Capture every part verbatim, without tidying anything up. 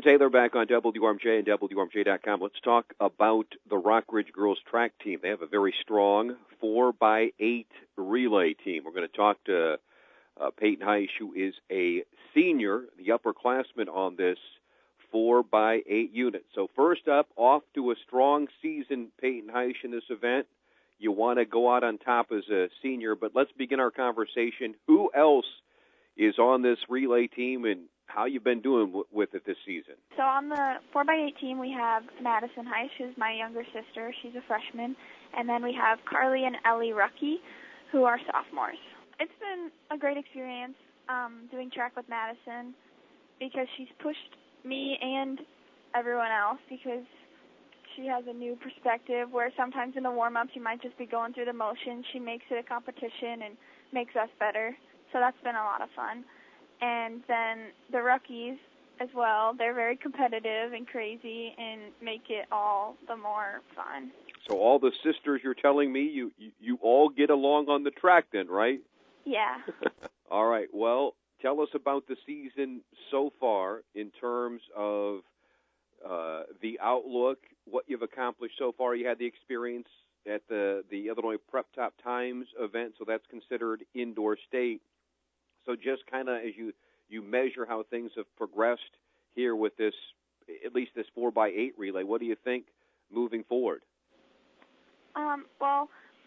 Jim Taylor back on W R M J and W R M J dot com. Let's talk about the Rockridge girls track team. They have a very strong four by eight relay team. We're going to talk to uh, Peyton Heish, who is a senior, the upperclassman on this four by eight unit. So first up, off to a strong season, Peyton Heish, in this event. You want to go out on top as a senior, but let's begin our conversation. Who else is on this relay team, and how you've been doing w- with it this season? So on the four by eight team, we have Madison Heish, who's my younger sister. She's a freshman. And then we have Carly and Ellie Rucky, who are sophomores. It's been a great experience um, doing track with Madison because she's pushed me and everyone else because she has a new perspective where sometimes in the warm-ups you might just be going through the motions. She makes it a competition and makes us better. So that's been a lot of fun. And then the Ruckies as well, they're very competitive and crazy and make it all the more fun. So all the sisters, you're telling me, you, you, you all get along on the track then, right? Yeah. All right. Well, tell us about the season so far in terms of uh, the outlook, what you've accomplished so far. You had the experience at the, the Illinois Prep Top Times event, so that's considered indoor state. So just kind of as you, you measure how things have progressed here with this, at least this four by eight relay, what do you think moving forward? Um, well,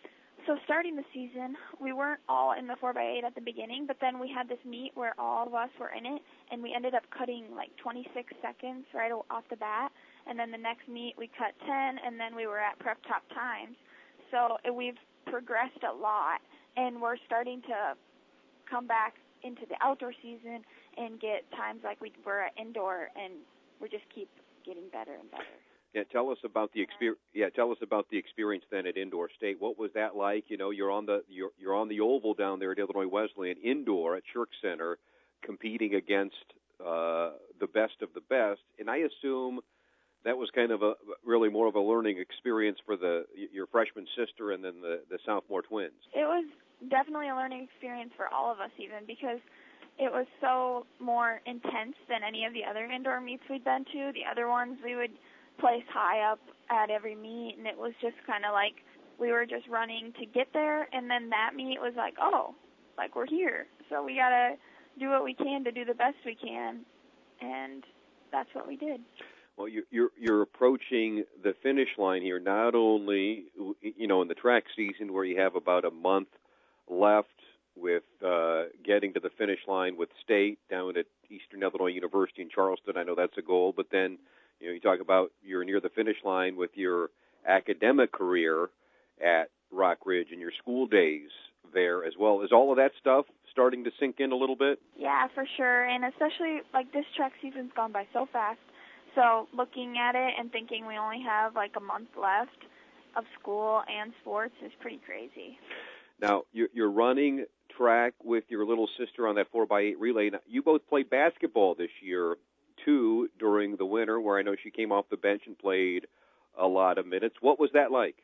so starting the season, we weren't all in the four by eight at the beginning, but then we had this meet where all of us were in it, and we ended up cutting like twenty-six seconds right off the bat. And then the next meet, we cut ten, and then we were at Prep Top Times. So we've progressed a lot, and we're starting to come back into the outdoor season and get times like we were at indoor, and we just keep getting better and better. Yeah, tell us about the experience. Yeah, tell us about the experience then at Indoor State. What was that like? You know, you're on the you're you're on the oval down there at Illinois Wesleyan, indoor at Shirk Center, competing against uh, the best of the best. And I assume that was kind of a really more of a learning experience for the your freshman sister and then the the sophomore twins. It was definitely a learning experience for all of us, even because it was so more intense than any of the other indoor meets we'd been to. The other ones we would place high up at every meet, and it was just kind of like we were just running to get there, and then that meet was like, oh, like we're here. So we got to do what we can to do the best we can, and that's what we did. Well, you're, you're you're approaching the finish line here, not only, you know, in the track season where you have about a month left with uh, getting to the finish line with state down at Eastern Illinois University in Charleston. I know that's a goal, but then, you know, you talk about you're near the finish line with your academic career at Rockridge and your school days there as well. Is all of that stuff starting to sink in a little bit? Yeah, for sure, and especially, like, this track season's gone by so fast. So looking at it and thinking we only have, like, a month left of school and sports is pretty crazy. Now, you're running track with your little sister on that four by eight relay. Now, you both played basketball this year, too, during the winter, where I know she came off the bench and played a lot of minutes. What was that like?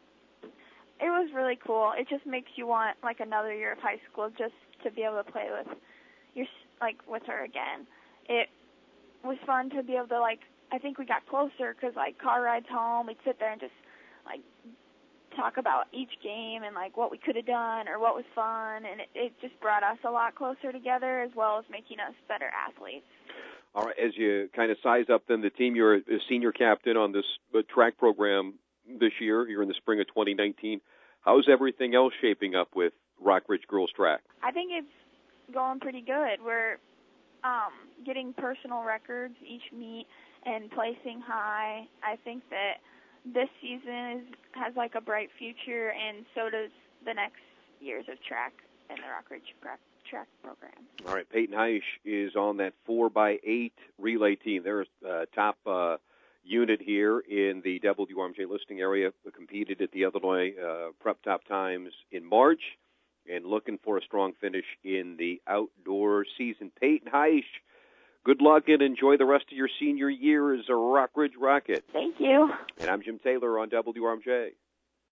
It was really cool. It just makes you want, like, another year of high school just to be able to play with your, like, with her again. It was fun to be able to, like, I think we got closer because, like, car rides home, we'd sit there and just, like, talk about each game and, like, what we could have done or what was fun, and it, it just brought us a lot closer together as well as making us better athletes. All right, as you kind of size up then the team, you're a senior captain on this track program this year. You're in the spring of twenty nineteen. How's everything else shaping up with Rockridge Girls Track? I think it's going pretty good. We're um, getting personal records each meet and placing high. I think that this season is, has like a bright future, and so does the next years of track in the Rockridge track, track program. All right, Peyton Heish is on that four by eight relay team. They're a top uh, unit here in the W R M J listing area. Competed at the Illinois uh, Prep Top Times in March, and looking for a strong finish in the outdoor season. Peyton Heish, good luck and enjoy the rest of your senior year as a Rockridge Rocket. Thank you. And I'm Jim Taylor on W R M J.